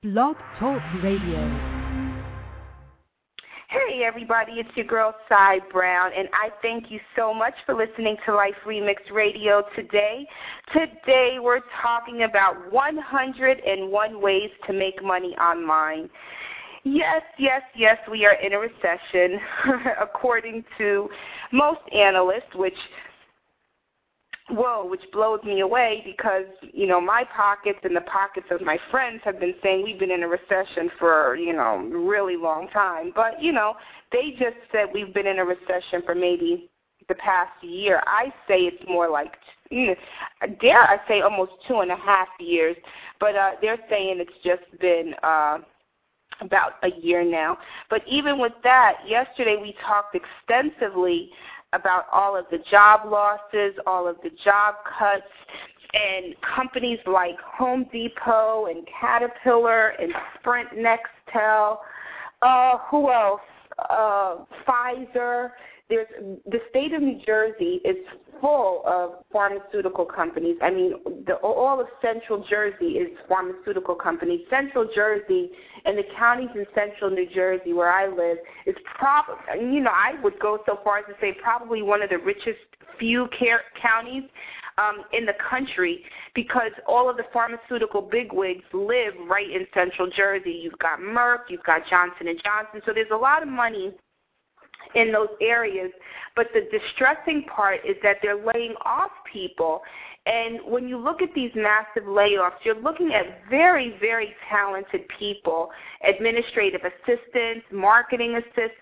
Blog Talk Radio. Hey everybody, it's your girl Cy Brown, and I thank you so much for listening to Life Remix Radio today. Today we're talking about 101 ways to make money online. Yes, we are in a recession, according to most analysts, which blows me away because, my pockets and the pockets of my friends have been saying we've been in a recession for, a really long time. But, they just said we've been in a recession for maybe the past year. I say it's more like, dare I say almost 2.5 years. But they're saying it's just been about a year now. But even with that, yesterday we talked extensively about all of the job losses, all of the job cuts, and companies like Home Depot and Caterpillar and Sprint Nextel. Who else? Pfizer. The state of New Jersey is full of pharmaceutical companies. I mean, all of Central Jersey is pharmaceutical companies. Central Jersey and the counties in Central New Jersey where I live is probably, I would go so far as to say probably one of the richest few counties in the country because all of the pharmaceutical bigwigs live right in Central Jersey. You've got Merck, you've got Johnson & Johnson, so there's a lot of money in those areas, but the distressing part is that they're laying off people. And when you look at these massive layoffs, you're looking at very, very talented people, administrative assistants, marketing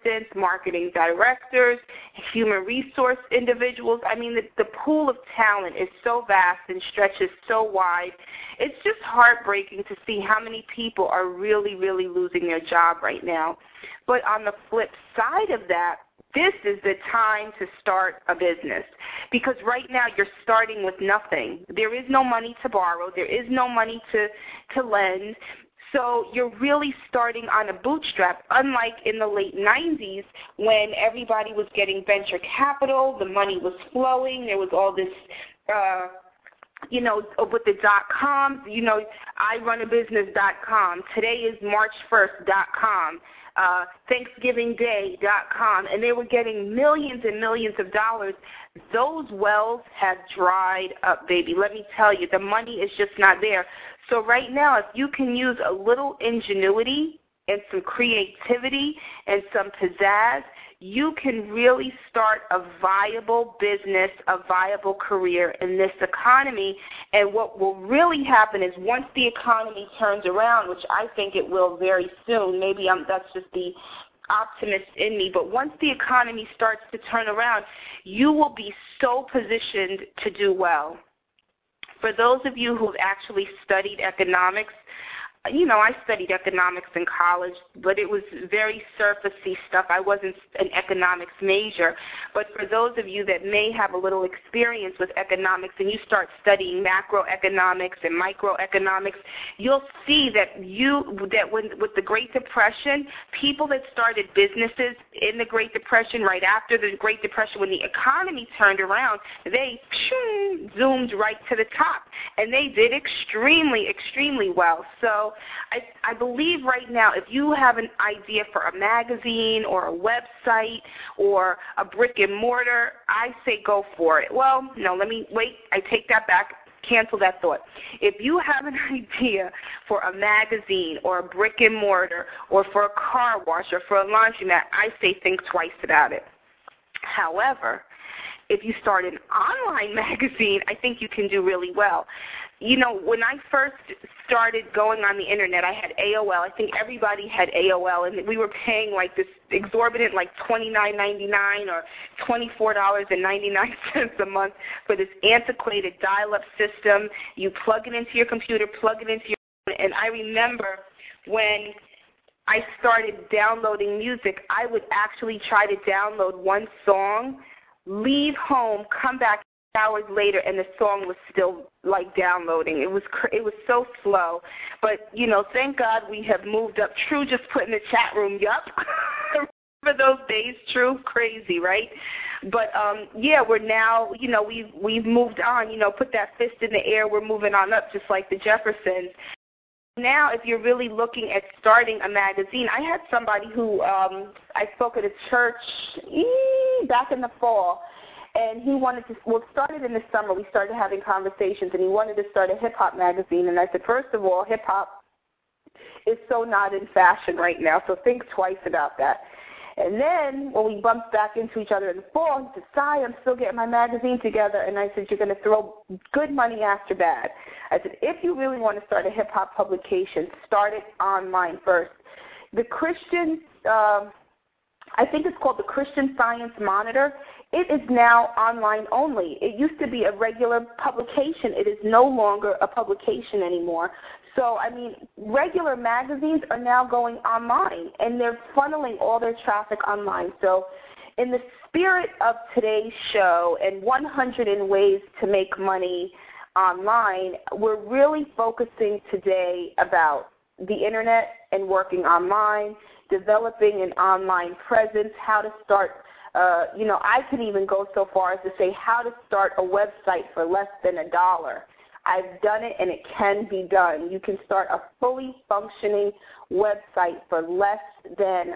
directors, human resource individuals. I mean, the pool of talent is so vast and stretches so wide. It's just heartbreaking to see how many people are really, really losing their job right now. But on the flip side of that, this is the time to start a business because right now you're starting with nothing. There is no money to borrow. There is no money to lend. So you're really starting on a bootstrap, unlike in the late 90s when everybody was getting venture capital, the money was flowing, there was all this with the .coms, irunabusiness.com. Today is March1st.com. ThanksgivingDay.com, and they were getting millions and millions of dollars. Those wells have dried up, baby. Let me tell you, the money is just not there. So right now, if you can use a little ingenuity and some creativity and some pizzazz, you can really start a viable business, a viable career in this economy. And what will really happen is once the economy turns around, which I think it will very soon, maybe that's just the optimist in me, but once the economy starts to turn around, you will be so positioned to do well. For those of you who've actually studied economics, I studied economics in college, but it was very surfacey stuff. I wasn't an economics major. But for those of you that may have a little experience with economics and you start studying macroeconomics and microeconomics, you'll see that with the Great Depression, people that started businesses in the Great Depression, right after the Great Depression, when the economy turned around, they zoomed right to the top. And they did extremely, extremely well. So I believe right now if you have an idea for a magazine or a website or a brick and mortar, I say go for it. Well, no, I take that back. Cancel that thought. If you have an idea for a magazine or a brick and mortar or for a car wash or for a laundromat, I say think twice about it. However, if you start an online magazine, I think you can do really well. When I first started going on the Internet, I had AOL. I think everybody had AOL, and we were paying like this exorbitant, like $29.99 or $24.99 a month for this antiquated dial-up system. You plug it into your computer, and I remember when I started downloading music, I would actually try to download one song, leave home, come back hours later, and the song was still like downloading. It was so slow, but thank God we have moved up. True just put in the chat room, yup. Remember those days, True? Crazy, right? But we're now, we've moved on. Put that fist in the air. We're moving on up, just like the Jeffersons. now if you're really looking at starting a magazine, I had somebody who I spoke at a church back in the fall, and he wanted to, well, it started in the summer. We started having conversations, and he wanted to start a hip-hop magazine. And I said, first of all, hip-hop is so not in fashion right now, so think twice about that. And then when we bumped back into each other in the fall, he said, Sai, I'm still getting my magazine together. And I said, you're going to throw good money after bad. I said, if you really want to start a hip-hop publication, start it online first. The Christian, I think it's called the Christian Science Monitor. It is now online only. It used to be a regular publication. It is no longer a publication anymore. So, I mean, regular magazines are now going online, and they're funneling all their traffic online. So in the spirit of today's show and 100 ways to make money online, we're really focusing today about the Internet and working online, developing an online presence, how to start, I could even go so far as to say how to start a website for less than $1. I've done it, and it can be done. You can start a fully functioning website for less than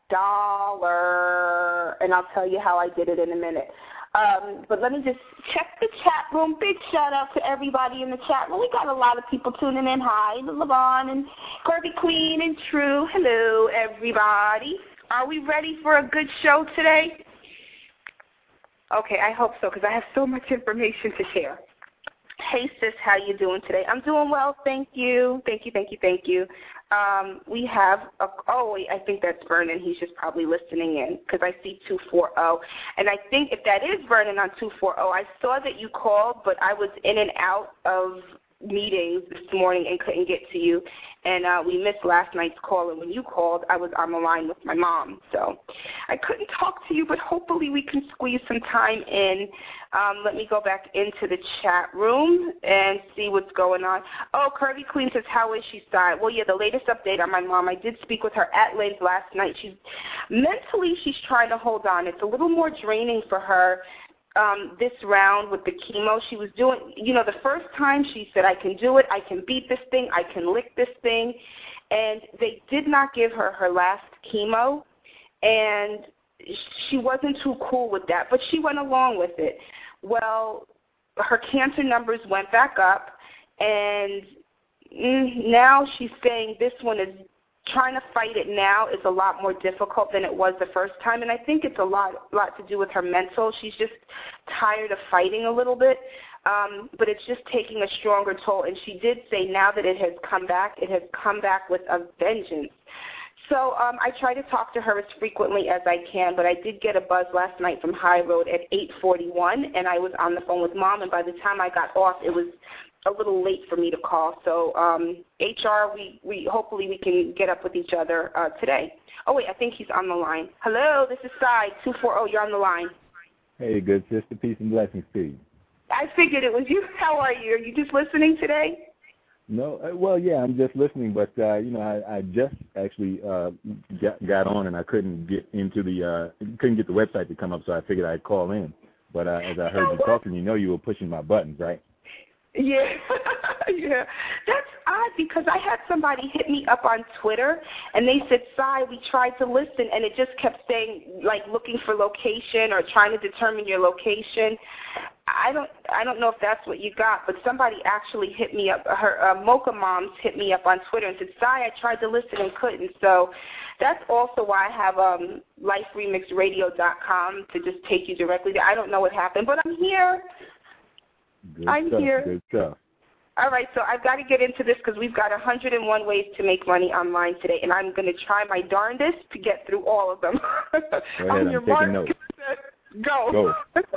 $1, and I'll tell you how I did it in a minute. But let me just check the chat room. Big shout-out to everybody in the chat room. We got a lot of people tuning in. Hi, LaVon and Kirby Queen and True. Hello, everybody. Are we ready for a good show today? Okay, I hope so, because I have so much information to share. Hey, sis, how you doing today? I'm doing well, thank you. Thank you. We have, I think that's Vernon. He's just probably listening in because I see 240. And I think if that is Vernon on 240, I saw that you called, but I was in and out of meetings this morning and couldn't get to you. And we missed last night's call, and when you called, I was on the line with my mom. So I couldn't talk to you, but hopefully we can squeeze some time in. Let me go back into the chat room and see what's going on. Oh, Kirby Queen says, how is she, Sai? Well, yeah, the latest update on my mom, I did speak with her at length last night. She's trying to hold on. It's a little more draining for her. This round with the chemo she was doing, the first time she said, I can do it, I can beat this thing, I can lick this thing, and they did not give her her last chemo, and she wasn't too cool with that, but she went along with it. Well, her cancer numbers went back up, and now she's saying this one is trying to fight it now is a lot more difficult than it was the first time, and I think it's a lot to do with her mental. She's just tired of fighting a little bit, but it's just taking a stronger toll, and she did say now that it has come back with a vengeance. So I try to talk to her as frequently as I can, but I did get a buzz last night from High Road at 8:41, and I was on the phone with Mom, and by the time I got off, it was a little late for me to call. So HR, we hopefully we can get up with each other today. Oh, wait, I think he's on the line. Hello, this is Sai, 240, you're on the line. Hey, good sister, peace and blessings to you. I figured it was you. How are you? Are you just listening today? No, well, yeah, I'm just listening, but, I just actually got on and I couldn't get into couldn't get the website to come up, so I figured I'd call in. But as I heard you talking, you were pushing my buttons, right? Yeah, yeah. That's odd because I had somebody hit me up on Twitter, and they said, Sai, we tried to listen, and it just kept saying, like, looking for location or trying to determine your location. I don't know if that's what you got, but somebody actually hit me up. Her Mocha Moms hit me up on Twitter and said, Sai, I tried to listen and couldn't. So that's also why I have liferemixradio.com to just take you directly there. I don't know what happened, but I'm here. I'm here. Good stuff. All right, so I've got to get into this because we've got 101 ways to make money online today, and I'm going to try my darndest to get through all of them. Go ahead, I'm taking notes. Go.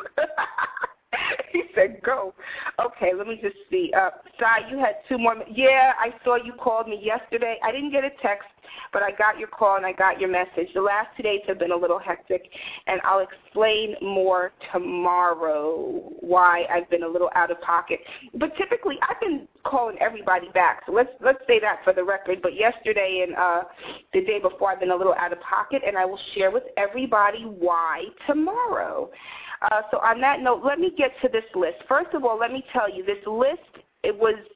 He said go. Okay, let me just see. Sai, you had 2 more. Yeah, I saw you called me yesterday. I didn't get a text, but I got your call and I got your message. The last 2 days have been a little hectic, and I'll explain more tomorrow why I've been a little out of pocket. But typically, I've been calling everybody back, so let's say that for the record. But yesterday and the day before, I've been a little out of pocket, and I will share with everybody why tomorrow. So on that note, let me get to this list. First of all, let me tell you, this list, it was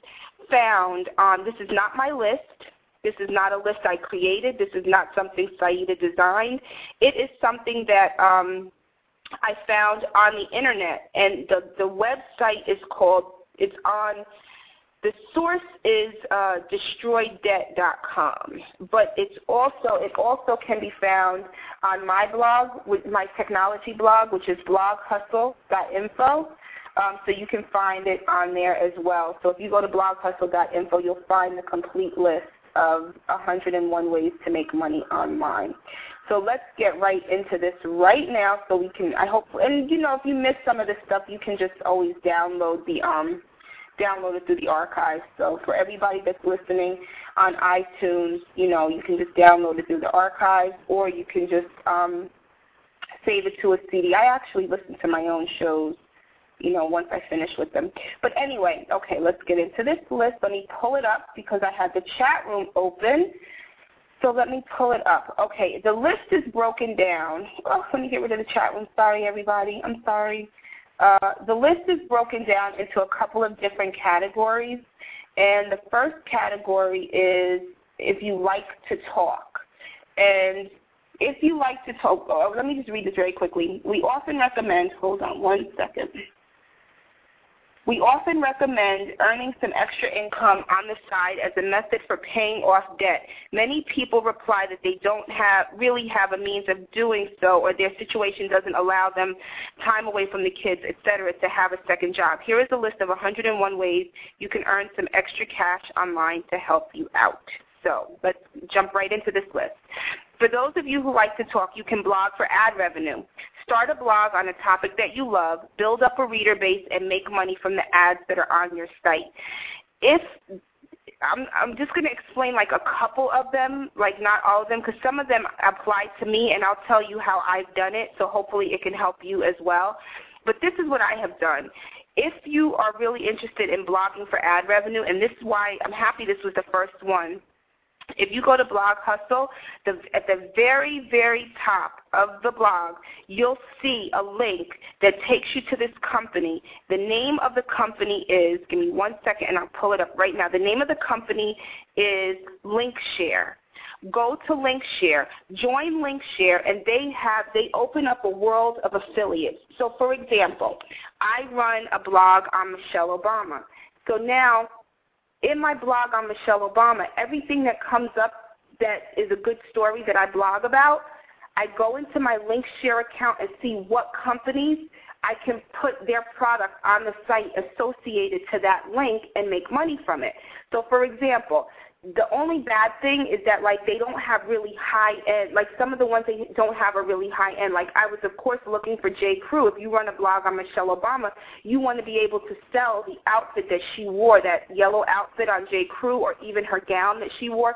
found, this is not my list. This is not a list I created. This is not something Saida designed. It is something that I found on the internet, and the website is called, it's on, the source is destroydebt.com, but it also can be found on my blog, with my technology blog, which is bloghustle.info. So you can find it on there as well. So if you go to bloghustle.info, you'll find the complete list of 101 ways to make money online. So let's get right into this right now, so we can, I hope, and you know, if you miss some of this stuff, you can just always download it through the archives. So for everybody that's listening on iTunes, you know, you can just download it through the archives, or you can just save it to a CD. I actually listen to my own shows, you know, once I finish with them. But anyway, okay, let's get into this list. Let me pull it up because I had the chat room open. So let me pull it up. Okay, the list is broken down. Oh, let me get rid of the chat room. Sorry, everybody. I'm sorry. The list is broken down into a couple of different categories. And the first category is if you like to talk. And if you like to talk, let me just read this very quickly. We often recommend, hold on one second. We often recommend earning some extra income on the side as a method for paying off debt. Many people reply that they don't really have a means of doing so, or their situation doesn't allow them time away from the kids, etc., to have a second job. Here is a list of 101 ways you can earn some extra cash online to help you out. So let's jump right into this list. For those of you who like to talk, you can blog for ad revenue. Start a blog on a topic that you love, build up a reader base, and make money from the ads that are on your site. I'm just going to explain like a couple of them, like not all of them, because some of them apply to me, and I'll tell you how I've done it, so hopefully it can help you as well. But this is what I have done. If you are really interested in blogging for ad revenue, and this is why I'm happy this was the first one, if you go to Blog Hustle, at the very, very top of the blog, you'll see a link that takes you to this company. The name of the company is, give me 1 second and I'll pull it up right now. The name of the company is Linkshare. Go to Linkshare, join Linkshare, and they open up a world of affiliates. So, for example, I run a blog on Michelle Obama. So now, in my blog on Michelle Obama, everything that comes up that is a good story that I blog about, I go into my Linkshare account and see what companies I can put their product on the site associated to that link and make money from it. So, for example, the only bad thing is that, like, they don't have really high-end, like some of the ones they don't have are really high-end. Like, I was, of course, looking for J. Crew. If you run a blog on Michelle Obama, you want to be able to sell the outfit that she wore, that yellow outfit on J. Crew, or even her gown that she wore.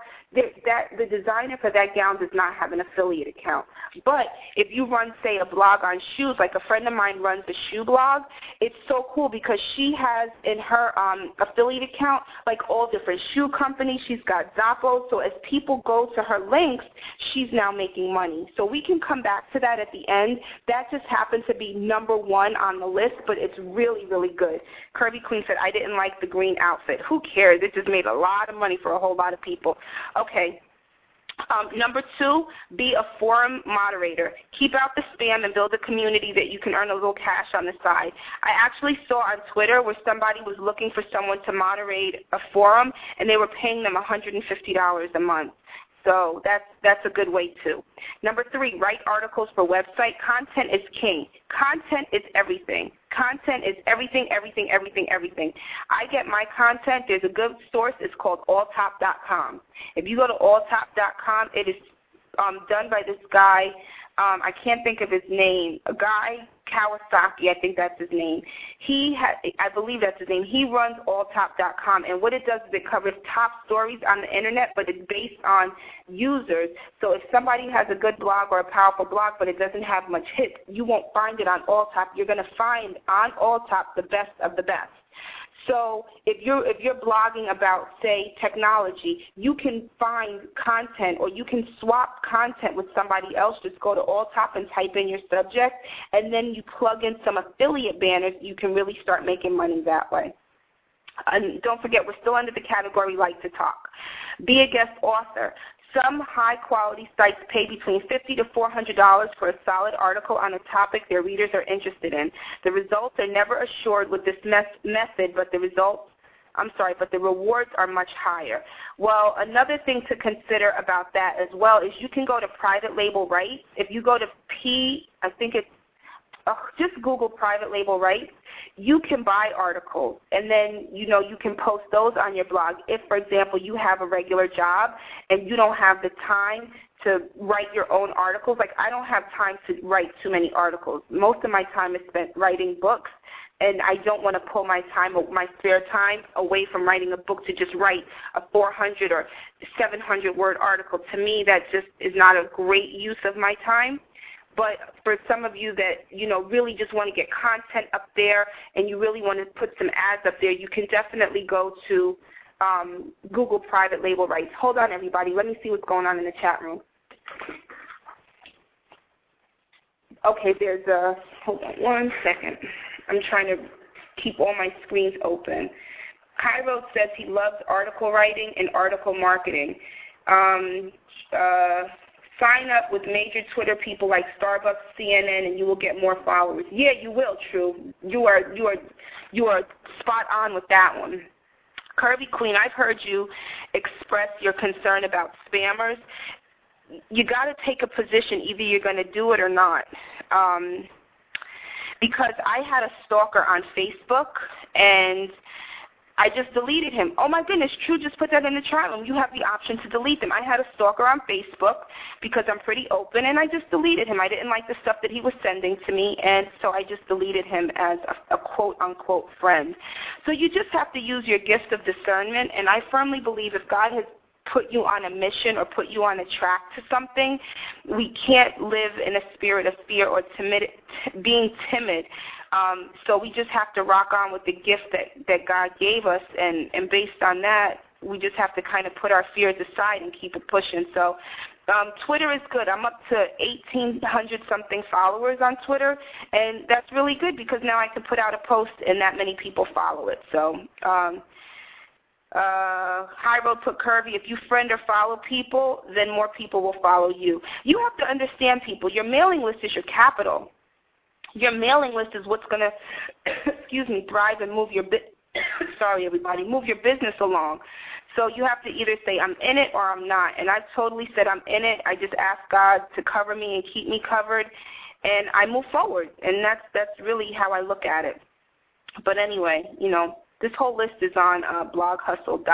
The designer for that gown does not have an affiliate account. But if you run, say, a blog on shoes, like a friend of mine runs a shoe blog, it's so cool because she has in her affiliate account, like, all different shoe companies. She's got Zappos. So as people go to her links, she's now making money. So we can come back to that at the end. That just happened to be number one on the list, but it's really, really good. Kirby Queen said, I didn't like the green outfit. Who cares? It just made a lot of money for a whole lot of people. Okay. Number two, be a forum moderator. Keep out the spam and build a community that you can earn a little cash on the side. I actually saw on Twitter where somebody was looking for someone to moderate a forum, and they were paying them $150 a month. So that's a good way too. Number three, write articles for website. Content is king. Content is everything. Content is everything, everything, everything, everything. I get my content. There's a good source. It's called alltop.com. If you go to alltop.com, it is done by this guy. I can't think of his name. A guy, Kawasaki, I think that's his name. I believe that's his name. He runs alltop.com, and what it does is it covers top stories on the internet, but it's based on users. So if somebody has a good blog or a powerful blog, but it doesn't have much hits, you won't find it on Alltop. You're going to find on Alltop the best of the best. So if you're blogging about, say, technology, you can find content, or you can swap content with somebody else. Just go to Alltop and type in your subject, and then you plug in some affiliate banners. You can really start making money that way. And don't forget, we're still under the category Like to Talk. Be a guest author. Some high-quality sites pay between $50 to $400 for a solid article on a topic their readers are interested in. The results are never assured with this method, but the rewards are much higher. Well, another thing to consider about that as well is you can go to private label rights. If you go to just Google private label rights, you can buy articles, and then, you can post those on your blog. If, for example, you have a regular job and you don't have the time to write your own articles, like I don't have time to write too many articles. Most of my time is spent writing books, and I don't want to pull my spare time away from writing a book to just write a 400 or 700-word article. To me, that just is not a great use of my time. But for some of you that, really just want to get content up there and you really want to put some ads up there, you can definitely go to Google private label rights. Hold on, everybody. Let me see what's going on in the chat room. Okay, hold on one second. I'm trying to keep all my screens open. Cairo says he loves article writing and article marketing. Sign up with major Twitter people like Starbucks, CNN, and you will get more followers. Yeah, you will, True. You are spot on with that one. Curvy Queen, I've heard you express your concern about spammers. You got to take a position. Either you're going to do it or not. Because I had a stalker on Facebook, and I just deleted him. Oh, my goodness, True just put that in the chat room. You have the option to delete them. I had a stalker on Facebook because I'm pretty open, and I just deleted him. I didn't like the stuff that he was sending to me, and so I just deleted him as a quote-unquote friend. So you just have to use your gift of discernment, and I firmly believe if God has put you on a mission or put you on a track to something, we can't live in a spirit of fear or being timid. So we just have to rock on with the gift that God gave us, and based on that, we just have to kind of put our fears aside and keep it pushing. So Twitter is good. I'm up to 1,800-something followers on Twitter, and that's really good because now I can put out a post and that many people follow it. So Hyro put Curvy, if you friend or follow people, then more people will follow you. You have to understand, people, your mailing list is your capital. Your mailing list is what's going to, thrive and move your move your business along. So you have to either say I'm in it or I'm not. And I totally said I'm in it. I just ask God to cover me and keep me covered, and I move forward. And that's really how I look at it. But anyway, this whole list is on bloghustle.info.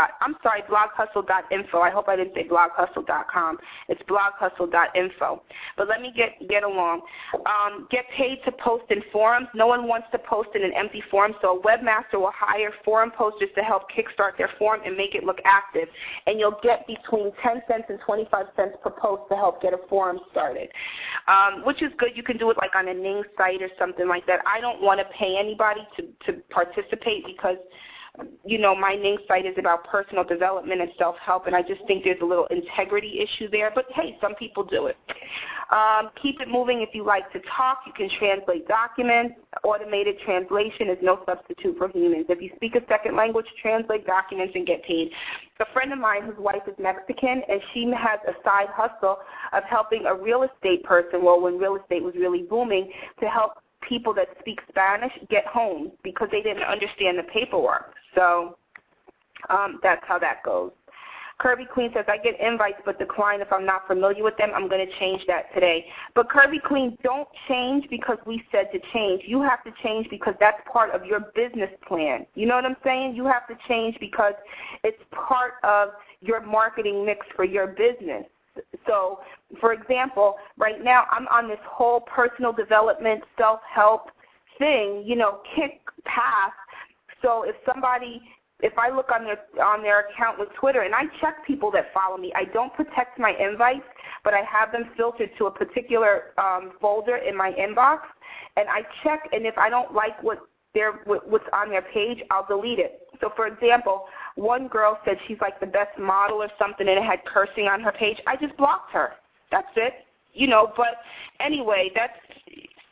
I hope I didn't say bloghustle.com. It's bloghustle.info. But let me get along. Get paid to post in forums. No one wants to post in an empty forum, so a webmaster will hire forum posters to help kickstart their forum and make it look active. And you'll get between 10 cents and 25 cents per post to help get a forum started, which is good. You can do it like on a Ning site or something like that. I don't want to pay anybody to participate because my Ning site is about personal development and self-help, and I just think there's a little integrity issue there. But, hey, some people do it. Keep it moving if you like to talk. You can translate documents. Automated translation is no substitute for humans. If you speak a second language, translate documents and get paid. A friend of mine whose wife is Mexican, and she has a side hustle of helping a real estate person, when real estate was really booming, to help people that speak Spanish get homes because they didn't understand the paperwork. So that's how that goes. Kirby Queen says, I get invites but decline if I'm not familiar with them. I'm going to change that today. But Kirby Queen, don't change because we said to change. You have to change because that's part of your business plan. You know what I'm saying? You have to change because it's part of your marketing mix for your business. So, for example, right now I'm on this whole personal development, self-help thing, kick path. So if I look on their account with Twitter, and I check people that follow me, I don't protect my invites, but I have them filtered to a particular folder in my inbox, and I check, and if I don't like what's on their page, I'll delete it. So, for example, one girl said she's like the best model or something, and it had cursing on her page. I just blocked her. That's it. But anyway,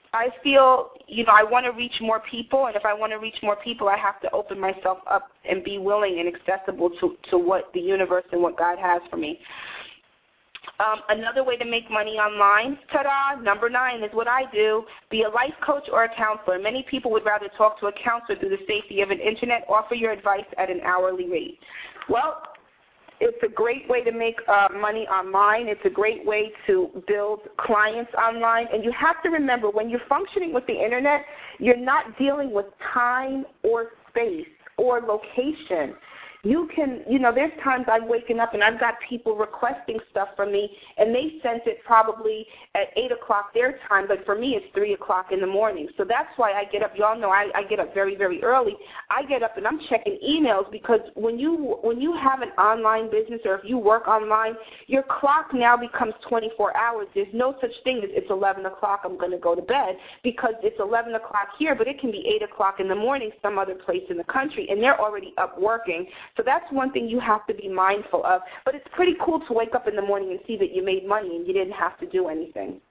I feel, I want to reach more people, and if I want to reach more people, I have to open myself up and be willing and accessible to what the universe and what God has for me. Another way to make money online, ta-da, number 9 is what I do. Be a life coach or a counselor. Many people would rather talk to a counselor through the safety of an internet. Offer your advice at an hourly rate. Well, it's a great way to make money online. It's a great way to build clients online. And you have to remember, when you're functioning with the internet, you're not dealing with time or space or location. You can, there's times I'm waking up and I've got people requesting stuff from me, and they sent it probably at 8 o'clock their time, but for me it's 3 o'clock in the morning. So that's why I get up. Y'all know I get up very, very early. I get up and I'm checking emails, because when you have an online business, or if you work online, your clock now becomes 24 hours. There's no such thing as it's 11 o'clock, I'm going to go to bed, because it's 11 o'clock here, but it can be 8 o'clock in the morning some other place in the country, and they're already up working. So that's one thing you have to be mindful of. But it's pretty cool to wake up in the morning and see that you made money and you didn't have to do anything.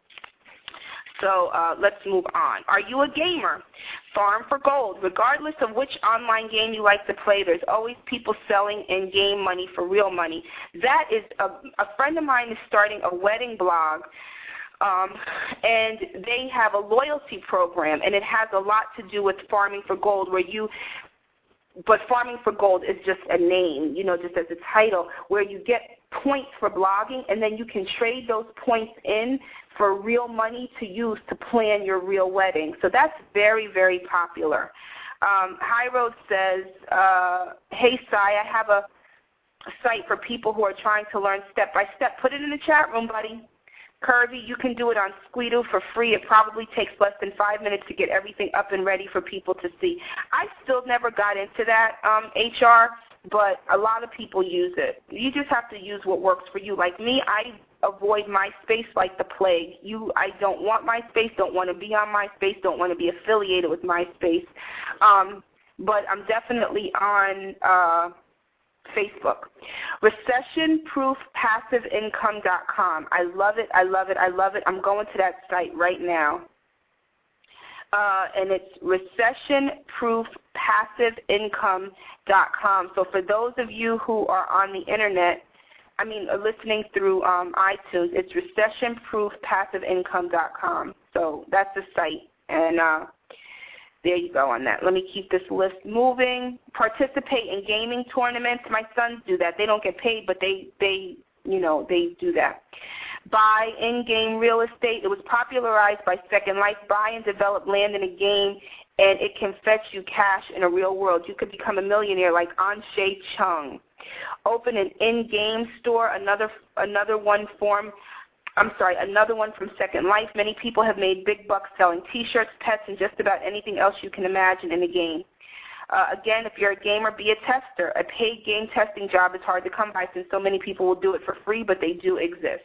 So let's move on. Are you a gamer? Farm for gold. Regardless of which online game you like to play, there's always people selling in-game money for real money. That is a friend of mine is starting a wedding blog. And they have a loyalty program, and it has a lot to do with farming for gold, but farming for gold is just a name, just as a title, where you get points for blogging, and then you can trade those points in for real money to use to plan your real wedding. So that's very, very popular. High Road says, hey, Sai, I have a site for people who are trying to learn step-by-step. Put it in the chat room, buddy. Curvy, you can do it on Squeedoo for free. It probably takes less than 5 minutes to get everything up and ready for people to see. I still never got into that, HR, but a lot of people use it. You just have to use what works for you. Like me, I avoid MySpace like the plague. I don't want MySpace, don't want to be on MySpace, don't want to be affiliated with MySpace. But I'm definitely on Facebook. RecessionProofPassiveIncome.com. I love it. I love it. I love it. I'm going to that site right now. And it's RecessionProofPassiveIncome.com. So for those of you who are on the internet, listening through iTunes, it's RecessionProofPassiveIncome.com. So that's the site. And there you go on that. Let me keep this list moving. Participate in gaming tournaments. My sons do that. They don't get paid, but they do that. Buy in-game real estate. It was popularized by Second Life. Buy and develop land in a game, and it can fetch you cash in a real world. You could become a millionaire like Anshe Chung. Open an in-game store. Another one from Second Life. Many people have made big bucks selling T-shirts, pets, and just about anything else you can imagine in a game. Again, if you're a gamer, be a tester. A paid game testing job is hard to come by since so many people will do it for free, but they do exist.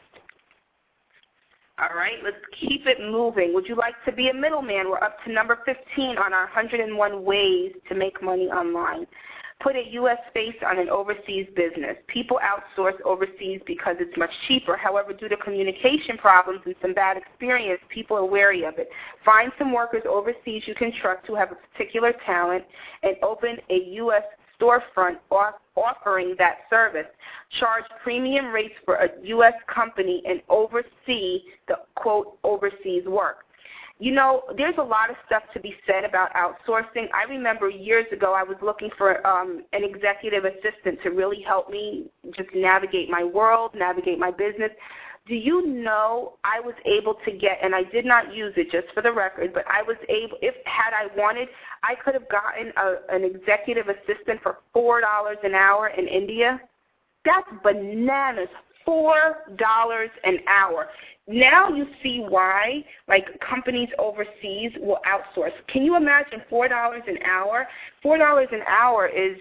All right, let's keep it moving. Would you like to be a middleman? We're up to number 15 on our 101 ways to make money online. Put a U.S. face on an overseas business. People outsource overseas because it's much cheaper. However, due to communication problems and some bad experience, people are wary of it. Find some workers overseas you can trust who have a particular talent and open a U.S. storefront offering that service. Charge premium rates for a U.S. company and oversee the, quote, overseas work. There's a lot of stuff to be said about outsourcing. I remember years ago I was looking for an executive assistant to really help me just navigate my world, navigate my business. Do you know I was able to get, and I did not use it just for the record, but I was able, had I wanted, I could have gotten an executive assistant for $4 an hour in India. That's bananas, $4 an hour. Now you see why, companies overseas will outsource. Can you imagine $4 an hour? $4 an hour is,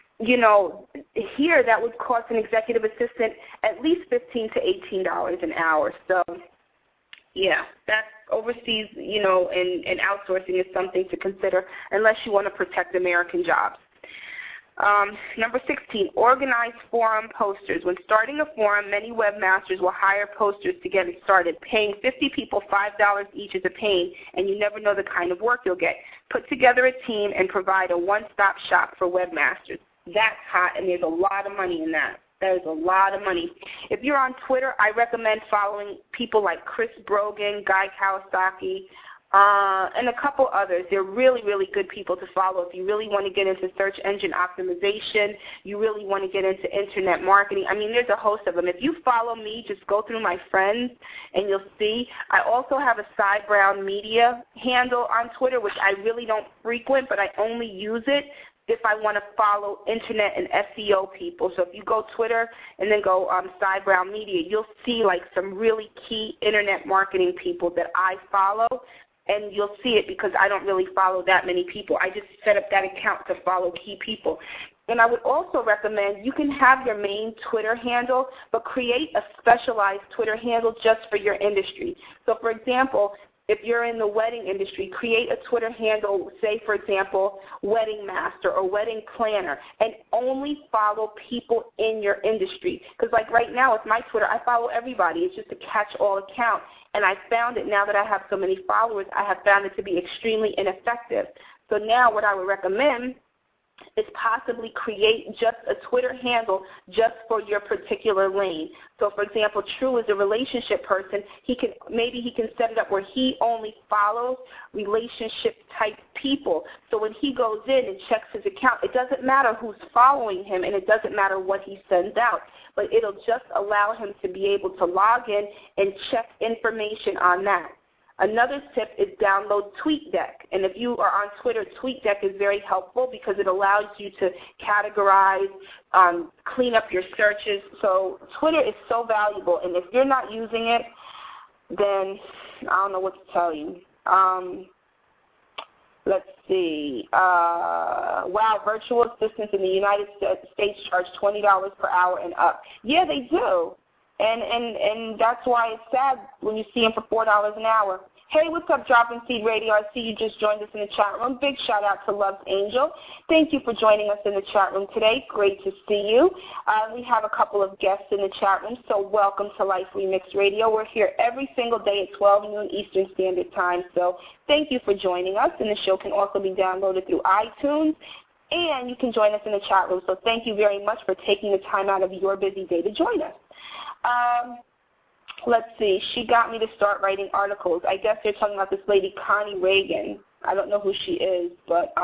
here that would cost an executive assistant at least $15 to $18 an hour. So, yeah, that's overseas, and outsourcing is something to consider unless you want to protect American jobs. Number 16, organize forum posters. When starting a forum, many webmasters will hire posters to get it started. Paying 50 people $5 each is a pain, and you never know the kind of work you'll get. Put together a team and provide a one-stop shop for webmasters. That's hot, and there's a lot of money in that. There's a lot of money. If you're on Twitter, I recommend following people like Chris Brogan, Guy Kawasaki, and a couple others. They're really, really good people to follow. If you really want to get into search engine optimization, you really want to get into internet marketing. I mean, there's a host of them. If you follow me, just go through my friends, and you'll see. I also have a Cy Brown Media handle on Twitter, which I really don't frequent, but I only use it if I want to follow internet and SEO people. So if you go Twitter and then go Cy Brown Media, you'll see like some really key internet marketing people that I follow, and you'll see it because I don't really follow that many people. I just set up that account to follow key people. And I would also recommend you can have your main Twitter handle, but create a specialized Twitter handle just for your industry. So, for example, if you're in the wedding industry, create a Twitter handle, say, for example, Wedding Master or Wedding Planner, and only follow people in your industry. Because, like right now with my Twitter, I follow everybody. It's just a catch-all account. And I found it, now that I have so many followers, I have found it to be extremely ineffective. So now what I would recommend is possibly create just a Twitter handle just for your particular lane. So, for example, True is a relationship person. Maybe he can set it up where he only follows relationship-type people. So when he goes in and checks his account, it doesn't matter who's following him, and it doesn't matter what he sends out, but it'll just allow him to be able to log in and check information on that. Another tip is download TweetDeck. And if you are on Twitter, TweetDeck is very helpful because it allows you to categorize, clean up your searches. So Twitter is so valuable. And if you're not using it, then I don't know what to tell you. Let's see. Wow, virtual assistants in the United States charge $20 per hour and up. Yeah, they do. And that's why it's sad when you see them for $4 an hour. Hey, what's up, Dropping Seed Radio? I see you just joined us in the chat room. Big shout out to Love's Angel. Thank you for joining us in the chat room today. Great to see you. We have a couple of guests in the chat room, so welcome to Life Remix Radio. We're here every single day at 12 noon Eastern Standard Time, so thank you for joining us. And the show can also be downloaded through iTunes, and you can join us in the chat room. So thank you very much for taking the time out of your busy day to join us. Let's see. She got me to start writing articles. I guess they're talking about this lady, Connie Reagan. I don't know who she is, but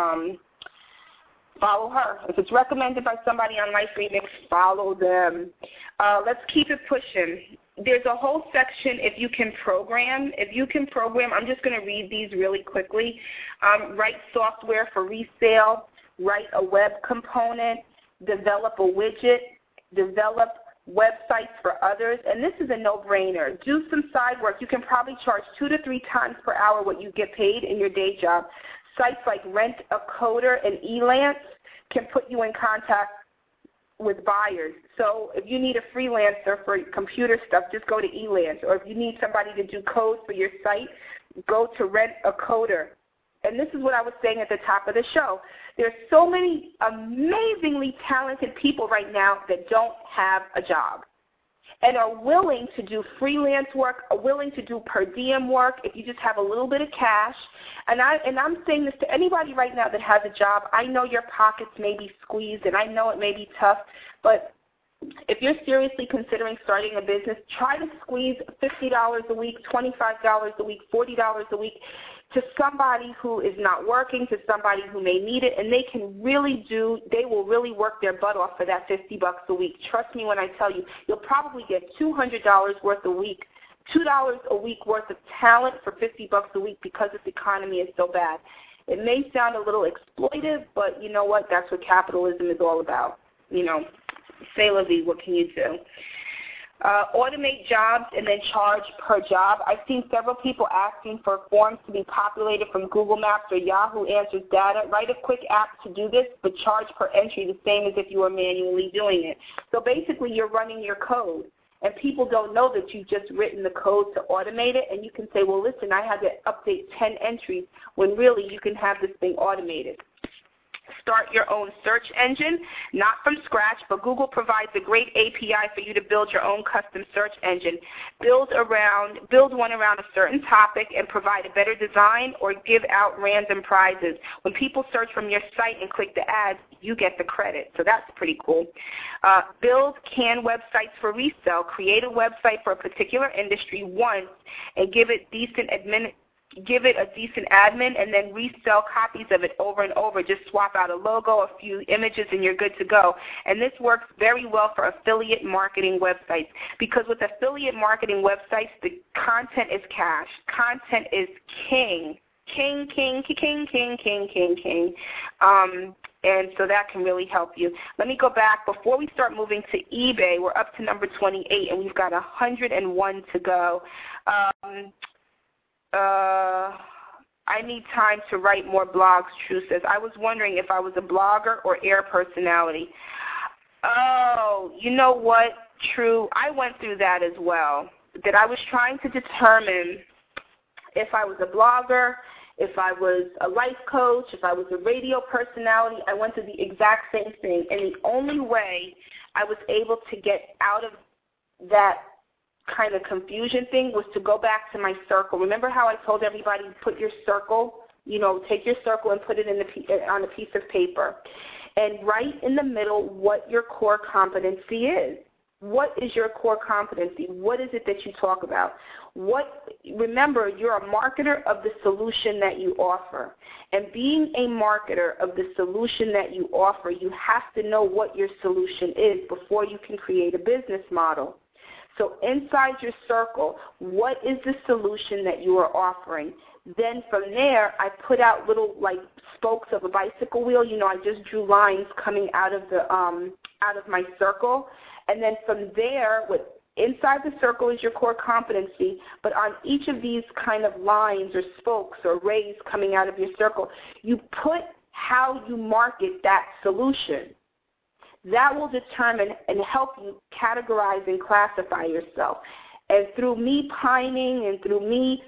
follow her. If it's recommended by somebody on Life Remix, follow them. Let's keep it pushing. There's a whole section, if you can program. If you can program, I'm just going to read these really quickly. Write software for resale, write a web component, develop a widget, develop websites for others, and this is a no-brainer. Do some side work. You can probably charge 2 to 3 times per hour what you get paid in your day job. Sites like Rent-A-Coder and Elance can put you in contact with buyers. So if you need a freelancer for computer stuff, just go to Elance. Or if you need somebody to do code for your site, go to Rent-A-Coder. And this is what I was saying at the top of the show. There's so many amazingly talented people right now that don't have a job and are willing to do freelance work, are willing to do per diem work if you just have a little bit of cash. And I'm saying this to anybody right now that has a job. I know your pockets may be squeezed, and I know it may be tough, but if you're seriously considering starting a business, try to squeeze $50 a week, $25 a week, $40 a week to somebody who is not working, to somebody who may need it, and they will really work their butt off for that $50 a week. Trust me when I tell you, you'll probably get $200 worth a week, $2 a week worth of talent for $50 a week because this economy is so bad. It may sound a little exploitive, but you know what? That's what capitalism is all about. You know, c'est la vie, what can you do? Automate jobs and then charge per job. I've seen several people asking for forms to be populated from Google Maps or Yahoo Answers data. Write a quick app to do this, but charge per entry the same as if you were manually doing it. So basically you're running your code, and people don't know that you've just written the code to automate it, and you can say, well, listen, I had to update 10 entries, when really you can have this thing automated. start your own search engine, not from scratch, but Google provides a great API for you to build your own custom search engine. Build one around a certain topic and provide a better design or give out random prizes. When people search from your site and click the ads, you get the credit. So that's pretty cool. Build canned websites for resale. Create a website for a particular industry once and give it a decent admin, and then resell copies of it over and over. Just swap out a logo, a few images, and you're good to go. And this works very well for affiliate marketing websites, because with affiliate marketing websites, the content is cash. Content is king. King. And so that can really help you. Let me go back. Before we start moving to eBay, we're up to number 28, and we've got 101 to go. I need time to write more blogs, True says. I was wondering if I was a blogger or air personality. Oh, you know what, True? I went through that as well, that I was trying to determine if I was a blogger, if I was a life coach, if I was a radio personality. I went through the exact same thing, and the only way I was able to get out of that kind of confusion thing was to go back to my circle. Remember how I told everybody, put your circle, take your circle and put it on a piece of paper, and write in the middle what your core competency is. What is your core competency? What is it that you talk about? Remember, you're a marketer of the solution that you offer. And being a marketer of the solution that you offer, you have to know what your solution is before you can create a business model. So inside your circle, what is the solution that you are offering? Then from there, I put out little spokes of a bicycle wheel. I just drew lines coming out of my circle. And then from there, inside the circle is your core competency, but on each of these kind of lines or spokes or rays coming out of your circle, you put how you market that solution. That will determine and help you categorize and classify yourself. And through me pining and through me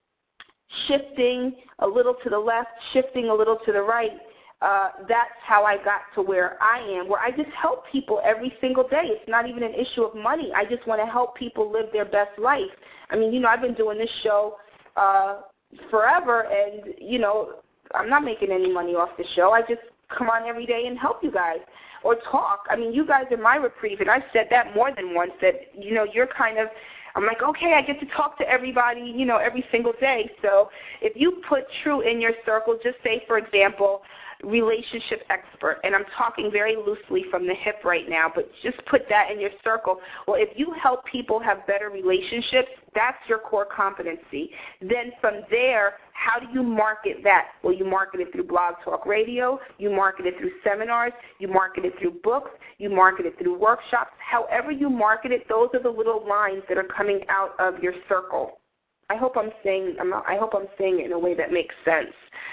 shifting a little to the left, shifting a little to the right, that's how I got to where I am, where I just help people every single day. It's not even an issue of money. I just want to help people live their best life. I mean, I've been doing this show forever, and, I'm not making any money off the show. I just come on every day and help you guys or talk. I mean, you guys are my reprieve, and I've said that more than once, that, you're kind of, I'm like, okay, I get to talk to everybody, every single day. So if you put True in your circle, just say, for example, relationship expert, and I'm talking very loosely from the hip right now, but just put that in your circle. Well, if you help people have better relationships, that's your core competency. Then from there, how do you market that? Well, you market it through Blog Talk Radio, you market it through seminars, you market it through books, you market it through workshops. However you market it, those are the little lines that are coming out of your circle. I hope I'm saying it in a way that makes sense.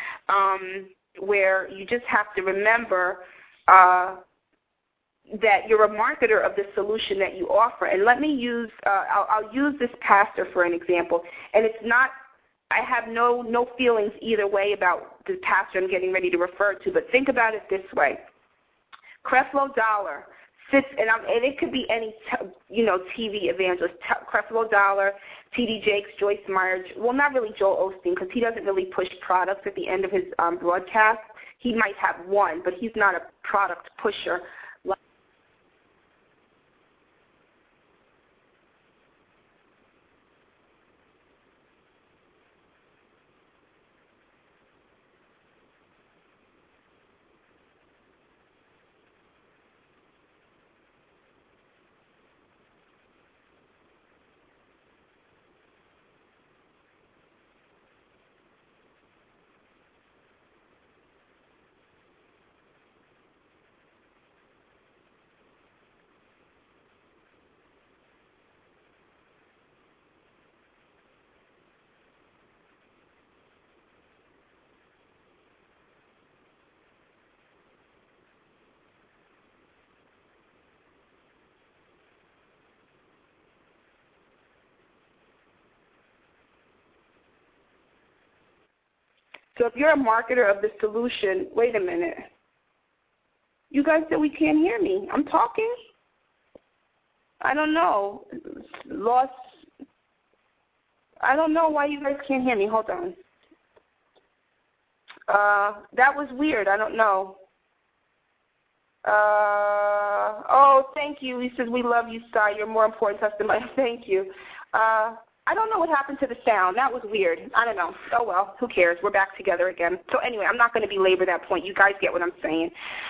Where you just have to remember that you're a marketer of the solution that you offer. And let me use, I'll use this pastor for an example. And it's not, I have no feelings either way about the pastor I'm getting ready to refer to, but think about it this way. Creflo Dollar sits, and it could be any, TV evangelist, Creflo Dollar, T.D. Jakes, Joyce Meyer, well, not really Joel Osteen, because he doesn't really push products at the end of his broadcast. He might have one, but he's not a product pusher. So if you're a marketer of the solution, wait a minute. You guys said we can't hear me. I'm talking. I don't know. Lost. I don't know why you guys can't hear me. Hold on. That was weird. I don't know. Oh, thank you. He says, we love you, Sky. You're more important to us than mine. Thank you. I don't know what happened to the sound. That was weird. I don't know. Oh, well, who cares? We're back together again. So anyway, I'm not going to belabor that point. You guys get what I'm saying.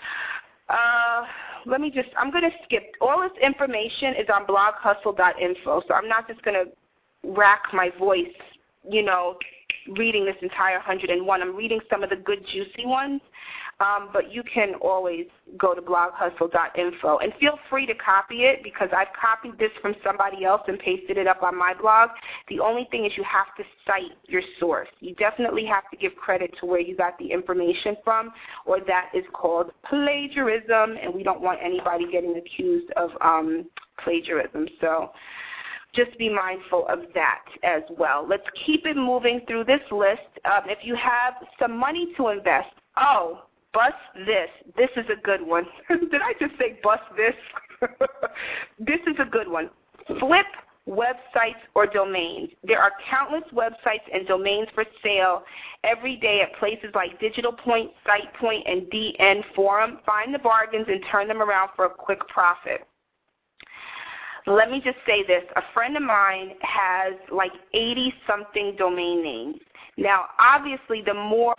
I'm going to skip. All this information is on bloghustle.info, so I'm not just going to rack my voice, reading this entire 101. I'm reading some of the good, juicy ones, but you can always go to bloghustle.info. And feel free to copy it because I've copied this from somebody else and pasted it up on my blog. The only thing is you have to cite your source. You definitely have to give credit to where you got the information from, or that is called plagiarism, and we don't want anybody getting accused of plagiarism. So just be mindful of that as well. Let's keep it moving through this list. If you have some money to invest, bust this. This is a good one. Did I just say bust this? This is a good one. Flip websites or domains. There are countless websites and domains for sale every day at places like Digital Point, SitePoint, and DN Forum. Find the bargains and turn them around for a quick profit. Let me just say this. A friend of mine has like 80-something domain names. Now, obviously, the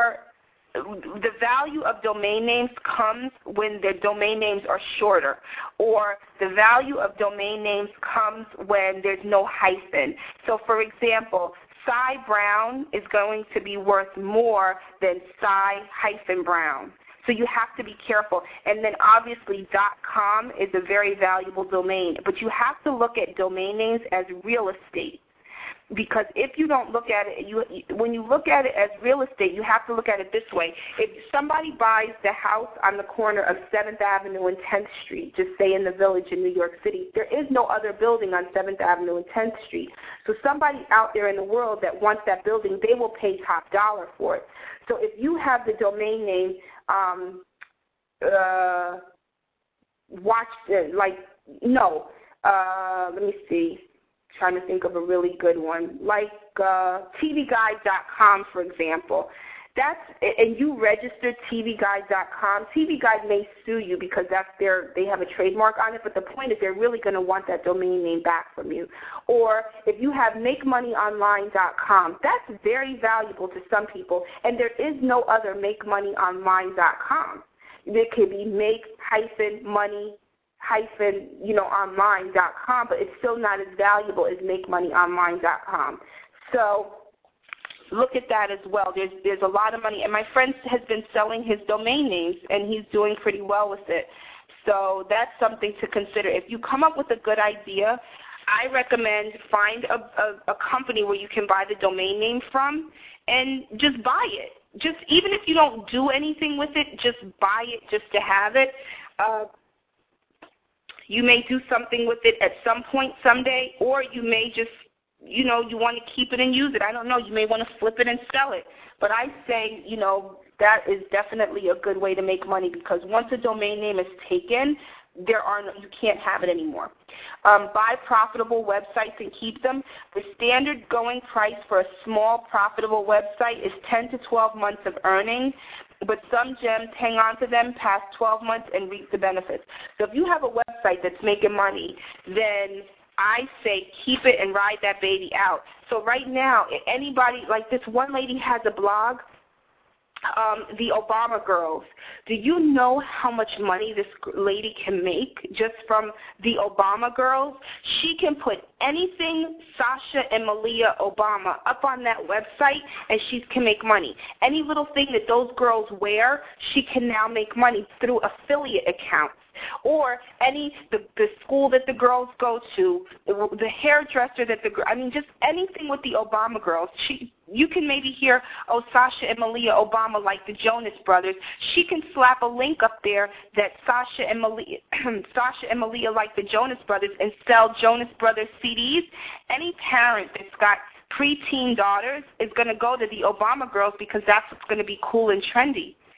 value of domain names comes when their domain names are shorter, or the value of domain names comes when there's no hyphen. So, for example, Cy Brown is going to be worth more than Cy-Brown. So you have to be careful. And then obviously .com is a very valuable domain. But you have to look at domain names as real estate. Because if you don't look at it, when you look at it as real estate, you have to look at it this way. If somebody buys the house on the corner of 7th Avenue and 10th Street, just say in the Village in New York City, there is no other building on 7th Avenue and 10th Street. So somebody out there in the world that wants that building, they will pay top dollar for it. So if you have the domain name, let me see. Trying to think of a really good one, like tvguide.com, for example. And you registered tvguide.com. TV Guide may sue you because they have a trademark on it, but the point is they're really going to want that domain name back from you. Or if you have makemoneyonline.com, that's very valuable to some people, and there is no other makemoneyonline.com. There could be make-money-online.com, but it's still not as valuable as makemoneyonline.com. So look at that as well. There's a lot of money, and my friend has been selling his domain names, and he's doing pretty well with it. So that's something to consider. If you come up with a good idea, I recommend find a company where you can buy the domain name from and just buy it. Just even if you don't do anything with it, just buy it just to have it. You may do something with it at some point someday, or you may just, you want to keep it and use it. I don't know. You may want to flip it and sell it. But I say, that is definitely a good way to make money because once a domain name is taken, you can't have it anymore. Buy profitable websites and keep them. The standard going price for a small profitable website is 10 to 12 months of earnings, but some gems hang on to them past 12 months and reap the benefits. So if you have a website that's making money, then I say keep it and ride that baby out. So right now, anybody, like this one lady has a blog, the Obama Girls. Do you know how much money this lady can make just from the Obama Girls? She can put anything Sasha and Malia Obama up on that website, and she can make money. Any little thing that those girls wear, she can now make money through affiliate accounts. Or the school that the girls go to, the hairdresser that just anything with the Obama Girls. You can maybe hear, Sasha and Malia Obama like the Jonas Brothers. She can slap a link up there that Sasha and Malia like the Jonas Brothers and sell Jonas Brothers CDs. Any parent that's got preteen daughters is going to go to the Obama Girls because that's what's going to be cool and trendy.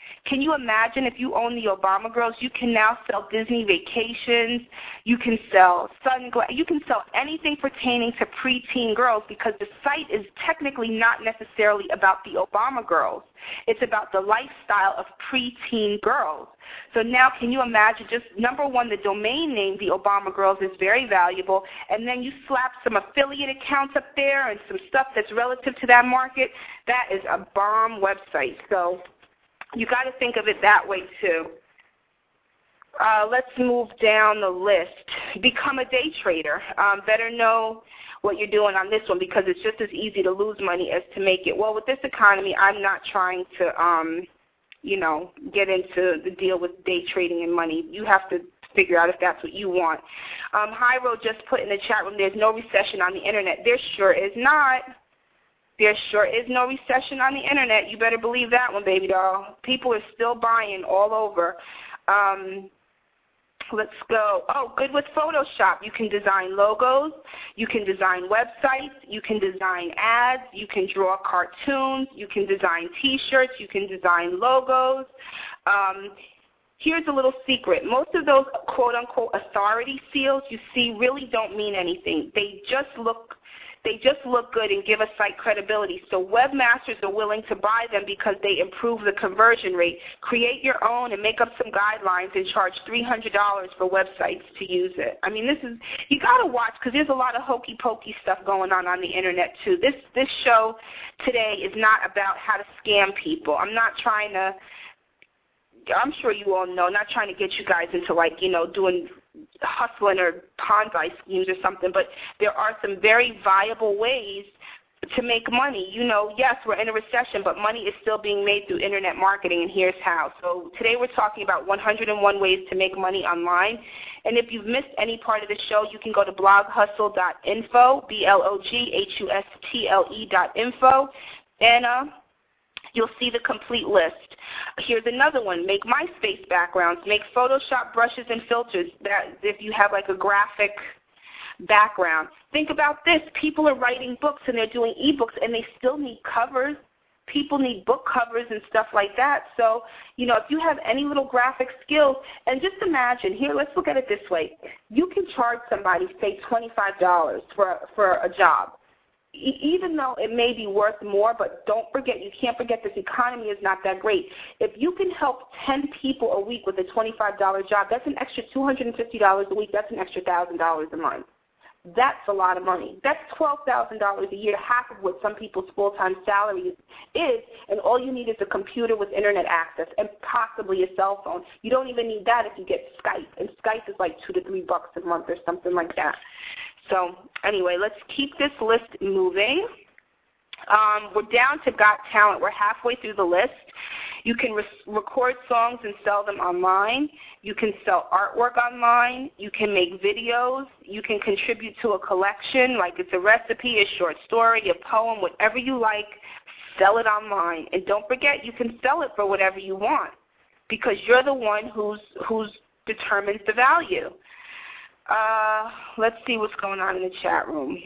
Can you imagine if you own the Obama Girls? You can now sell Disney vacations. You can sell sunglasses. You can sell anything pertaining to preteen girls because the site is technically not necessarily about the Obama Girls. It's about the lifestyle of preteen girls. So now can you imagine just, number one, the domain name, the Obama Girls, is very valuable, and then you slap some affiliate accounts up there and some stuff that's relative to that market. That is a bomb website. So you got to think of it that way too. Let's move down the list. Become a day trader. Better know what you're doing on this one because it's just as easy to lose money as to make it. Well, with this economy, I'm not trying to, get into the deal with day trading and money. You have to figure out if that's what you want. Hyro just put in the chat room, there's no recession on the Internet. There sure is not. There sure is no recession on the Internet. You better believe that one, baby doll. People are still buying all over. Let's go. Oh, good with Photoshop. You can design logos. You can design websites. You can design ads. You can draw cartoons. You can design T-shirts. You can design logos. Here's a little secret. Most of those quote-unquote authority seals you see really don't mean anything. They just look good and give a site credibility. So webmasters are willing to buy them because they improve the conversion rate. Create your own and make up some guidelines and charge $300 for websites to use it. I mean, you got to watch because there's a lot of hokey-pokey stuff going on the Internet too. This show today is not about how to scam people. I'm sure you all know, not trying to get you guys into doing hustling or Ponzi schemes or something, but there are some very viable ways to make money. Yes, we're in a recession, but money is still being made through Internet marketing, and here's how. So today we're talking about 101 ways to make money online. And if you've missed any part of the show, you can go to bloghustle.info, bloghustle.info, and you'll see the complete list. Here's another one. Make MySpace backgrounds. Make Photoshop brushes and filters that if you have like a graphic background. Think about this. People are writing books and they're doing ebooks and they still need covers. People need book covers and stuff like that. So, if you have any little graphic skills, and just imagine, here, let's look at it this way. You can charge somebody, say, $25 for a job. Even though it may be worth more, but don't forget, you can't forget this economy is not that great. If you can help 10 people a week with a $25 job, that's an extra $250 a week. That's an extra $1,000 a month. That's a lot of money. That's $12,000 a year, half of what some people's full-time salary is, and all you need is a computer with Internet access and possibly a cell phone. You don't even need that if you get Skype, and Skype is like $2 to $3 a month or something like that. So anyway, let's keep this list moving. We're down to Got Talent. We're halfway through the list. You can record songs and sell them online. You can sell artwork online. You can make videos. You can contribute to a collection, like it's a recipe, a short story, a poem, whatever you like. Sell it online. And don't forget, you can sell it for whatever you want because you're the one who's determines the value. Let's see what's going on in the chat room.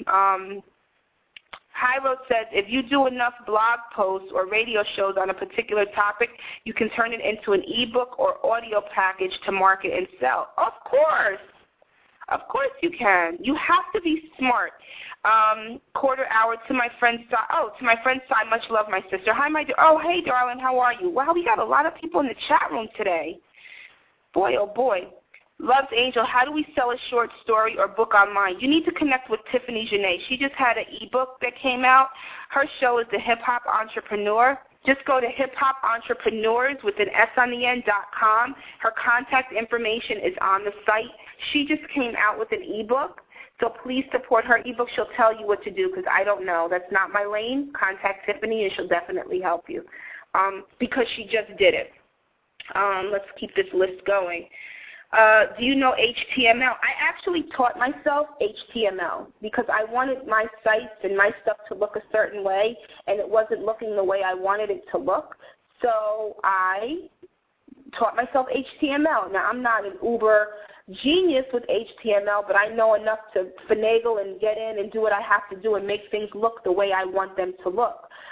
Hyro says, if you do enough blog posts or radio shows on a particular topic, you can turn it into an ebook or audio package to market and sell. Of course. Of course you can. You have to be smart. Quarter hour to my friend Sai. Much love, my sister. Hi, my dear. Oh, hey, darling. How are you? Wow, we got a lot of people in the chat room today. Boy, oh, boy. Loves Angel, how do we sell a short story or book online? You need to connect with Tiffany Janae. She just had an ebook that came out. Her show is The Hip Hop Entrepreneur. Just go to hiphopentrepreneurs with an S on the end.com. Her contact information is on the site. She just came out with an ebook, so please support her ebook. She'll tell you what to do because I don't know. That's not my lane. Contact Tiffany and she'll definitely help you because she just did it. Let's keep this list going. Do you know HTML? I actually taught myself HTML because I wanted my sites and my stuff to look a certain way, and it wasn't looking the way I wanted it to look. So I taught myself HTML. Now, I'm not an uber genius with HTML, but I know enough to finagle and get in and do what I have to do and make things look the way I want them to look.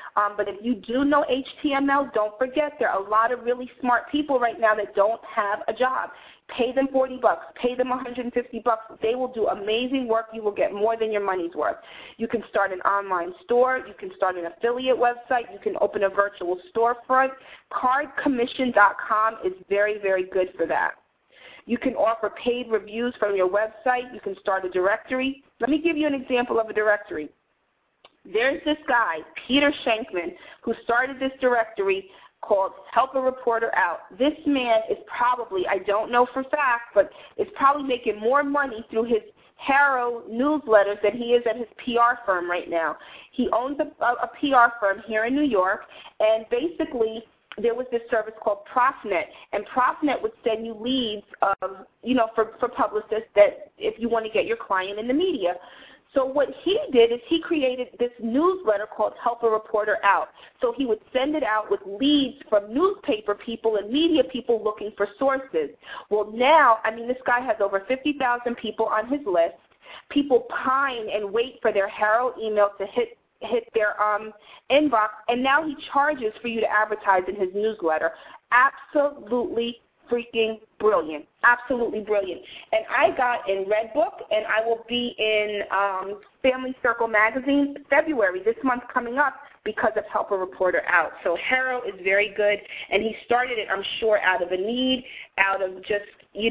But if you do know HTML, don't forget there are a lot of really smart people right now that don't have a job. Pay them $40, pay them $150. They will do amazing work. You will get more than your money's worth. You can start an online store. You can start an affiliate website. You can open a virtual storefront. Cardcommission.com is very, very good for that. You can offer paid reviews from your website. You can start a directory. Let me give you an example of a directory. There's this guy, Peter Shankman, who started this directory called Help a Reporter Out. This man is probably, I don't know for fact, but is probably making more money through his HARO newsletters than he is at his PR firm right now. He owns a PR firm here in New York, and basically there was this service called Profnet, and Profnet would send you leads of, for publicists that if you want to get your client in the media. So what he did is he created this newsletter called Help a Reporter Out. So he would send it out with leads from newspaper people and media people looking for sources. Well, now, this guy has over 50,000 people on his list. People pine and wait for their HARO email to hit their inbox, and now he charges for you to advertise in his newsletter. Absolutely freaking brilliant. Absolutely brilliant. And I got in Redbook, and I will be in Family Circle magazine February, this month coming up, because of Help a Reporter Out. So HARO is very good, and he started it, I'm sure, out of a need, out of just,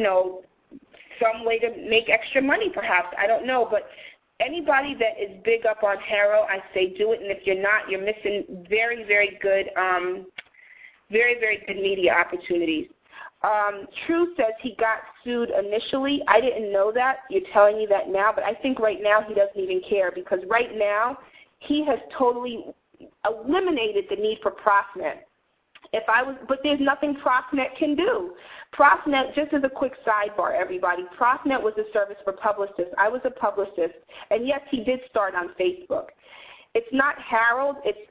some way to make extra money perhaps. I don't know, but anybody that is big up on HARO, I say do it, and if you're not, you're missing very, very good, very, very good media opportunities. True says he got sued initially. I didn't know that. You're telling me that now, but I think right now he doesn't even care, because right now he has totally eliminated the need for Profnet. But there's nothing Profnet can do. Profnet, just as a quick sidebar, everybody, Profnet was a service for publicists. I was a publicist, and yes, he did start on Facebook. It's not Harold, it's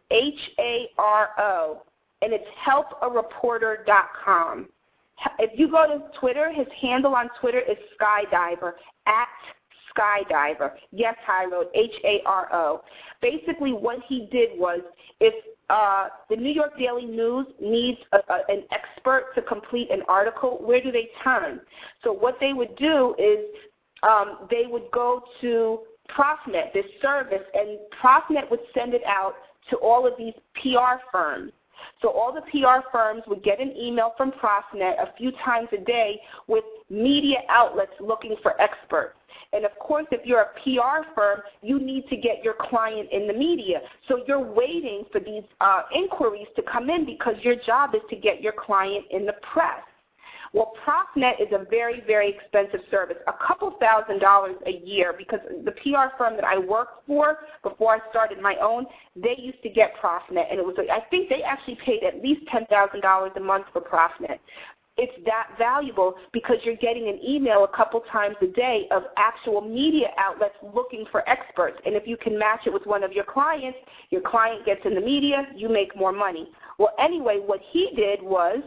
HARO, and it's helpareporter.com. If you go to Twitter, his handle on Twitter is Skydiver, @Skydiver. Yes, Harold, HARO. Basically, what he did was, if the New York Daily News needs an expert to complete an article, where do they turn? So what they would do is they would go to Profnet, this service, and Profnet would send it out to all of these PR firms. So all the PR firms would get an email from Profnet a few times a day with media outlets looking for experts. And, of course, if you're a PR firm, you need to get your client in the media. So you're waiting for these inquiries to come in, because your job is to get your client in the press. Well, Profnet is a very, very expensive service, a couple $1,000s a year, because the PR firm that I worked for before I started my own, they used to get Profnet, and I think they actually paid at least $10,000 a month for Profnet. It's that valuable because you're getting an email a couple times a day of actual media outlets looking for experts, and if you can match it with one of your client gets in the media, you make more money. Well, anyway, what he did was,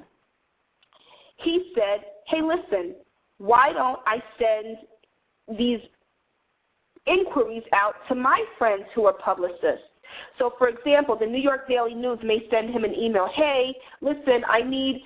he said, hey, listen, why don't I send these inquiries out to my friends who are publicists? So, for example, the New York Daily News may send him an email, hey, listen, I need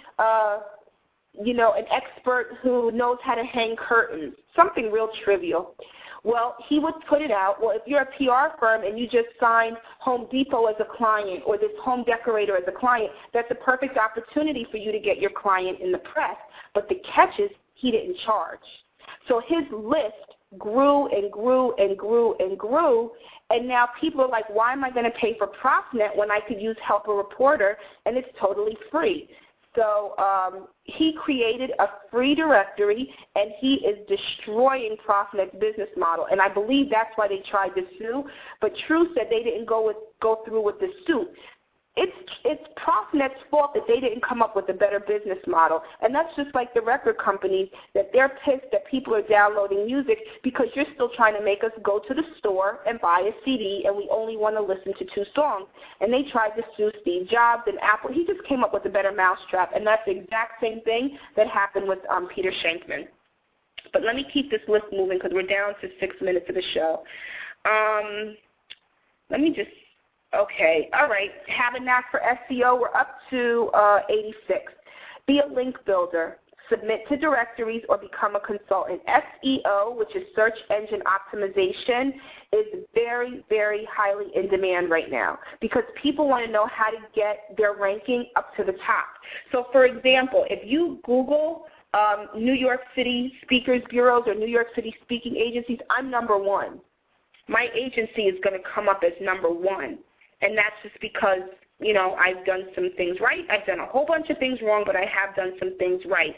an expert who knows how to hang curtains, something real trivial. Well, he would put it out. Well, if you're a PR firm and you just signed Home Depot as a client or this home decorator as a client, that's a perfect opportunity for you to get your client in the press. But the catch is he didn't charge. So his list grew and grew and grew and grew, and now people are like, why am I going to pay for Profnet when I could use Help a Reporter and it's totally free? So he created a free directory, and he is destroying Profnet's business model. And I believe that's why they tried to sue. But True said they didn't go through with the suit. It's Profnet's fault that they didn't come up with a better business model. And that's just like the record companies, that they're pissed that people are downloading music because you're still trying to make us go to the store and buy a CD, and we only want to listen to 2 songs. And they tried to sue Steve Jobs and Apple. He just came up with a better mousetrap, and that's the exact same thing that happened with Peter Shankman. But let me keep this list moving because we're down to 6 minutes of the show. Okay, all right. Have a knack for SEO. We're up to 86. Be a link builder. Submit to directories or become a consultant. SEO, which is search engine optimization, is very, very highly in demand right now because people want to know how to get their ranking up to the top. So, for example, if you Google New York City speakers bureaus or New York City speaking agencies, I'm number one. My agency is going to come up as number one. And that's just because, you know, I've done some things right. I've done a whole bunch of things wrong, but I have done some things right.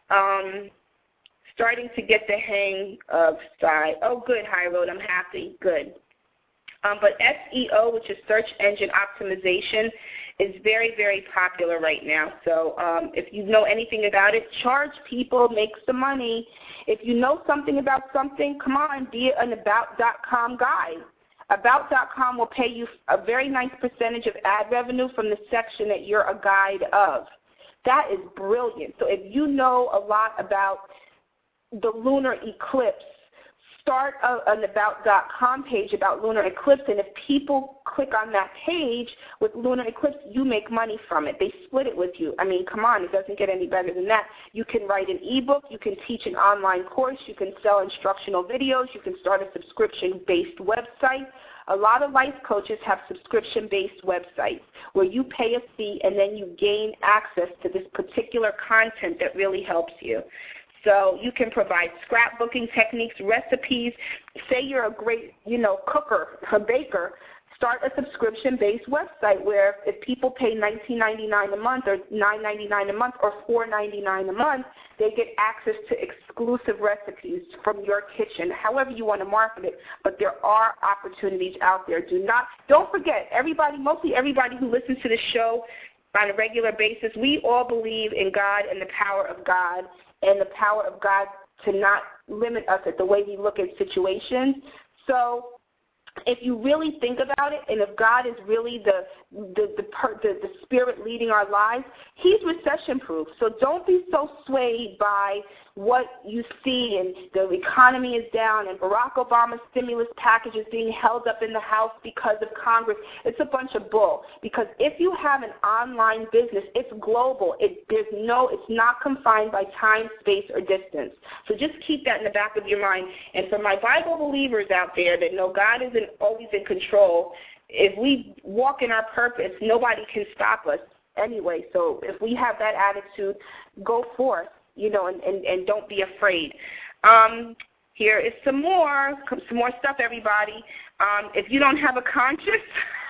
Starting to get the hang of side. Oh, good, High Road. I'm happy. Good. But SEO, which is search engine optimization, is very, very popular right now. So if you know anything about it, charge people, make some money. If you know something about something, come on, be an About.com guy. About.com will pay you a very nice percentage of ad revenue from the section that you're a guide of. That is brilliant. So if you know a lot about the lunar eclipse, start an About.com page about lunar eclipse, and if people click on that page with lunar eclipse, you make money from it. They split it with you. I mean, come on, it doesn't get any better than that. You can write an ebook, you can teach an online course, you can sell instructional videos, you can start a subscription-based website. A lot of life coaches have subscription-based websites where you pay a fee and then you gain access to this particular content that really helps you. So you can provide scrapbooking techniques, recipes. Say you're a great, cooker, a baker. Start a subscription-based website where if people pay $19.99 a month or $9.99 a month or $4.99 a month, they get access to exclusive recipes from your kitchen, however you want to market it. But there are opportunities out there. Don't forget, mostly everybody who listens to the show on a regular basis, we all believe in God and the power of God, and the power of God to not limit us at the way we look at situations. So if you really think about it, and if God is really the spirit leading our lives, he's recession-proof. So don't be so swayed by what you see, and the economy is down, and Barack Obama's stimulus package is being held up in the House because of Congress. It's a bunch of bull. Because if you have an online business, it's global. It's not confined by time, space, or distance. So just keep that in the back of your mind. And for my Bible believers out there that know God isn't always in control, if we walk in our purpose, nobody can stop us anyway. So if we have that attitude, go forth, and don't be afraid. Here is some more stuff, everybody. If you don't have a conscience,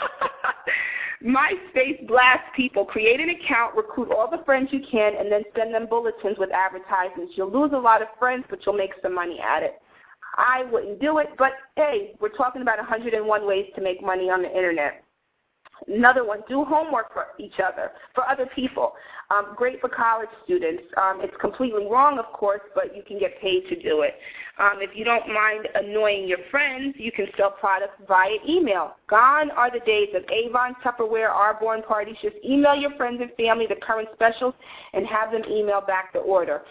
MySpace blasts people. Create an account, recruit all the friends you can, and then send them bulletins with advertisements. You'll lose a lot of friends, but you'll make some money at it. I wouldn't do it, but, hey, we're talking about 101 ways to make money on the Internet. Another one, do homework for each other, for other people. Great for college students. It's completely wrong, of course, but you can get paid to do it. If you don't mind annoying your friends, you can sell products via email. Gone are the days of Avon, Tupperware, Arbonne parties. Just email your friends and family the current specials and have them email back the order.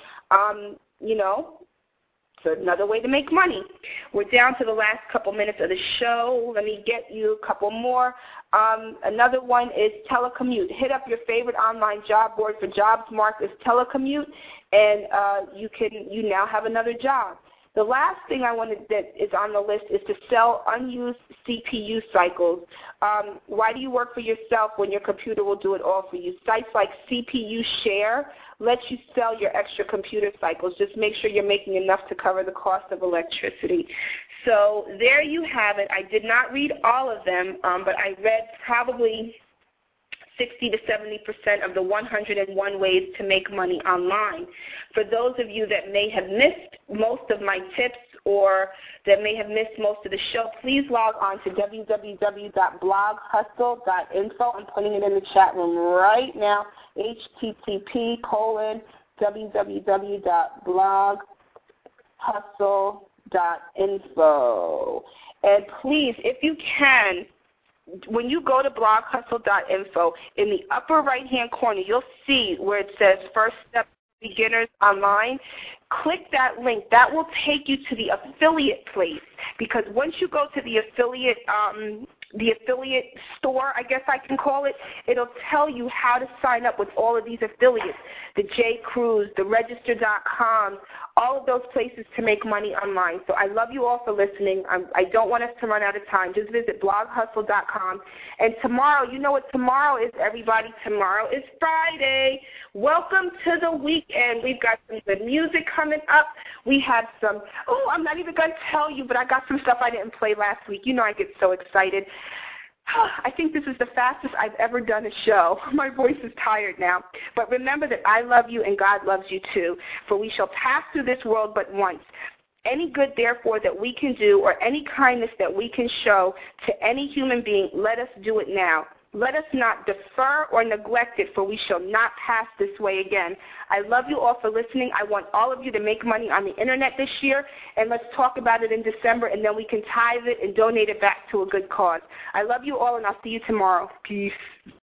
So another way to make money. We're down to the last couple minutes of the show. Let me get you a couple more. Another one is telecommute. Hit up your favorite online job board for jobs marked as telecommute, and you now have another job. The last thing that is on the list is to sell unused CPU cycles. Why do you work for yourself when your computer will do it all for you? Sites like CPU Share let you sell your extra computer cycles. Just make sure you're making enough to cover the cost of electricity. So there you have it. I did not read all of them, but I read probably 60 to 70% of the 101 ways to make money online. For those of you that may have missed most of my tips or that may have missed most of the show, please log on to www.bloghustle.info. I'm putting it in the chat room right now, http://bloghustle.info. And please, if you can, when you go to bloghustle.info, in the upper right-hand corner, you'll see where it says First Step Beginners Online. Click that link. That will take you to the affiliate place, because once you go to the affiliate the affiliate store, I guess I can call it. It'll tell you how to sign up with all of these affiliates, the J. Crews, the Register.com, all of those places to make money online. So I love you all for listening. I don't want us to run out of time. Just visit bloghustle.com. And tomorrow, you know what tomorrow is, everybody? Tomorrow is Friday. Welcome to the weekend. We've got some good music coming up. We have some, I'm not even going to tell you, but I got some stuff I didn't play last week. You know I get so excited. I think this is the fastest I've ever done a show. My voice is tired now. But remember that I love you and God loves you too. For we shall pass through this world but once. Any good, therefore, that we can do or any kindness that we can show to any human being, let us do it now. Let us not defer or neglect it, for we shall not pass this way again. I love you all for listening. I want all of you to make money on the Internet this year, and let's talk about it in December, and then we can tithe it and donate it back to a good cause. I love you all, and I'll see you tomorrow. Peace.